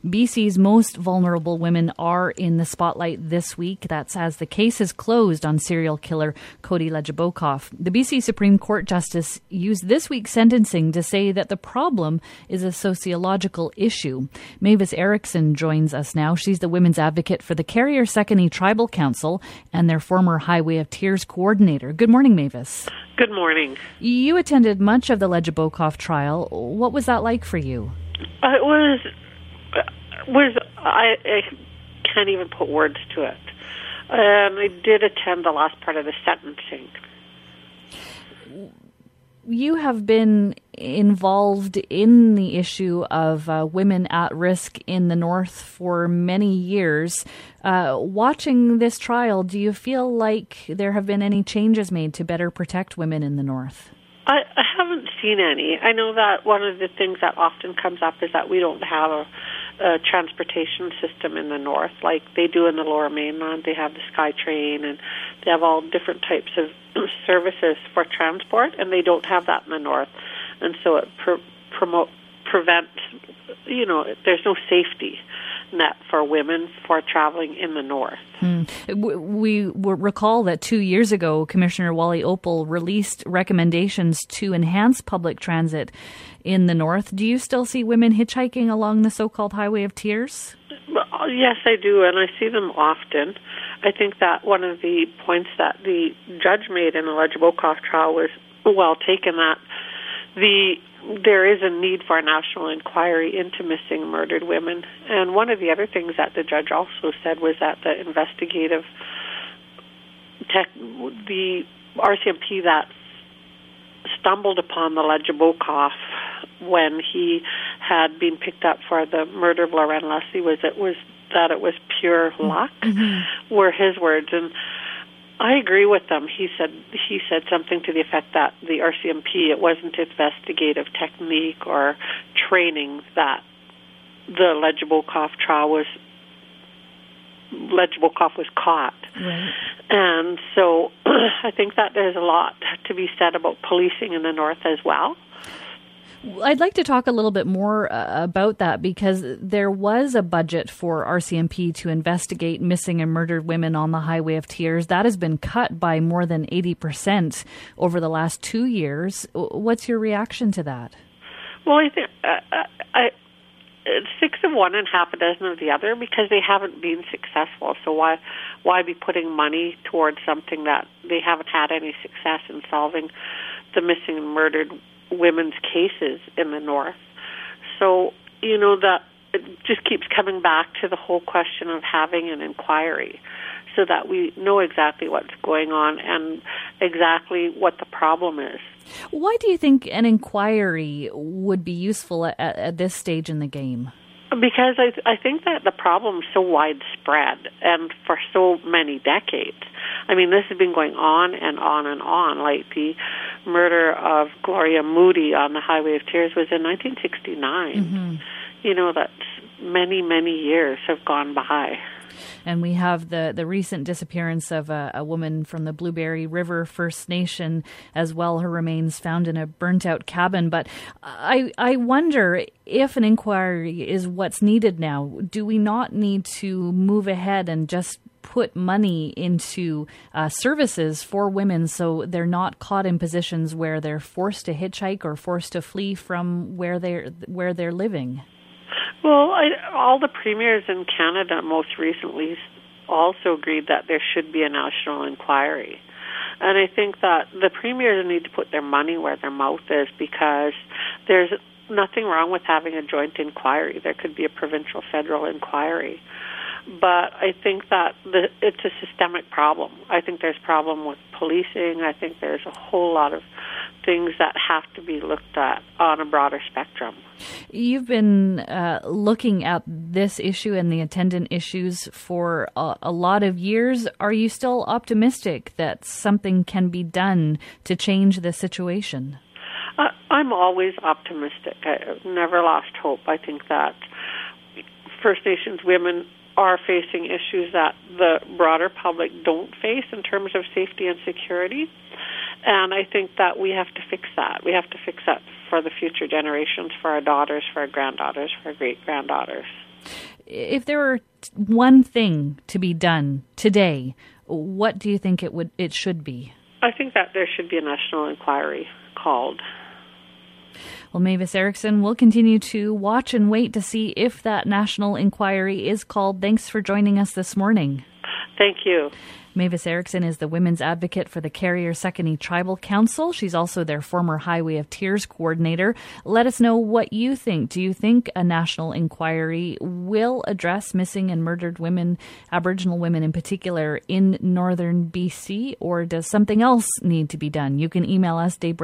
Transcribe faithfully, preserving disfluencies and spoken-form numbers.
B C's most vulnerable women are in the spotlight this week. That's as the case is closed on serial killer Cody Lejabokoff. The B C Supreme Court Justice used this week's sentencing to say that the problem is a sociological issue. Mavis Erickson joins us now. She's the women's advocate for the Carrier-Secondary Tribal Council and their former Highway of Tears coordinator. Good morning, Mavis. Good morning. You attended much of the Lejabokoff trial. What was that like for you? Uh, it was, was I, I can't even put words to it. Um, I did attend the last part of the sentencing. You have been involved in the issue of uh, women at risk in the North for many years. Uh, watching this trial, do you feel like there have been any changes made to better protect women in the North? I, I haven't seen any. I know that one of the things that often comes up is that we don't have a, a transportation system in the North like they do in the Lower Mainland. They have the SkyTrain and they have all different types of services for transport, and they don't have that in the North. And so it pr- promote, prevents, you know, there's no safety net for women for traveling in the North. Hmm. We, we recall that two years ago, Commissioner Wally Opal released recommendations to enhance public transit in the North. Do you still see women hitchhiking along the so-called Highway of Tears? Well, yes, I do, and I see them often. I think that one of the points that the judge made in the Lejabokoff trial was well taken, that the there is a need for a national inquiry into missing and murdered women. And one of the other things that the judge also said was that the investigative tech, the R C M P that stumbled upon the Lejabokoff when he had been picked up for the murder of Lorraine Leslie was it was that it was pure luck, mm-hmm. were his words. And I agree with them. He said he said something to the effect that the R C M P, it wasn't investigative technique or training that the Lejabokoff trial was, Lejabokoff was caught. Right. And so I think that there's a lot to be said about policing in the North as well. I'd like to talk a little bit more uh, about that, because there was a budget for R C M P to investigate missing and murdered women on the Highway of Tears. That has been cut by more than eighty percent over the last two years. What's your reaction to that? Well, I think uh, I, it's six of one and half a dozen of the other, because they haven't been successful. So why why be putting money towards something that they haven't had any success in solving the missing and murdered women's cases in the North? So, you know, that it just keeps coming back to the whole question of having an inquiry so that we know exactly what's going on and exactly what the problem is. Why do you think an inquiry would be useful at, at this stage in the game? Because I, th- I think that the problem is so widespread and for so many decades. I mean, this has been going on and on and on. Like the murder of Gloria Moody on the Highway of Tears was in nineteen sixty-nine. Mm-hmm. You know, that's many, many years have gone by. And we have the, the recent disappearance of a, a woman from the Blueberry River First Nation as well. Her remains found in a burnt-out cabin. But I I wonder if an inquiry is what's needed now. Do we not need to move ahead and just put money into uh, services for women so they're not caught in positions where they're forced to hitchhike or forced to flee from where they're where they're living? Well, I, all the premiers in Canada most recently also agreed that there should be a national inquiry. And I think that the premiers need to put their money where their mouth is, because there's nothing wrong with having a joint inquiry. There could be a provincial federal inquiry. But I think that the, it's a systemic problem. I think there's a problem with policing. I think there's a whole lot of things that have to be looked at on a broader spectrum. You've been uh, looking at this issue and the attendant issues for a, a lot of years. Are you still optimistic that something can be done to change the situation? Uh, I'm always optimistic. I've never lost hope. I think that First Nations women are facing issues that the broader public don't face in terms of safety and security. And I think that we have to fix that. We have to fix that for the future generations, for our daughters, for our granddaughters, for our great-granddaughters. if there were one thing to be done today, what do you think it would it should be? I think that there should be a national inquiry called. Well, Mavis Erickson, we'll continue to watch and wait to see if that national inquiry is called. Thanks for joining us this morning. Thank you. Mavis Erickson is the women's advocate for the Carrier-Secondly Tribal Council. She's also their former Highway of Tears coordinator. Let us know what you think. Do you think a national inquiry will address missing and murdered women, Aboriginal women in particular, in northern B C, or does something else need to be done? You can email us, daybreak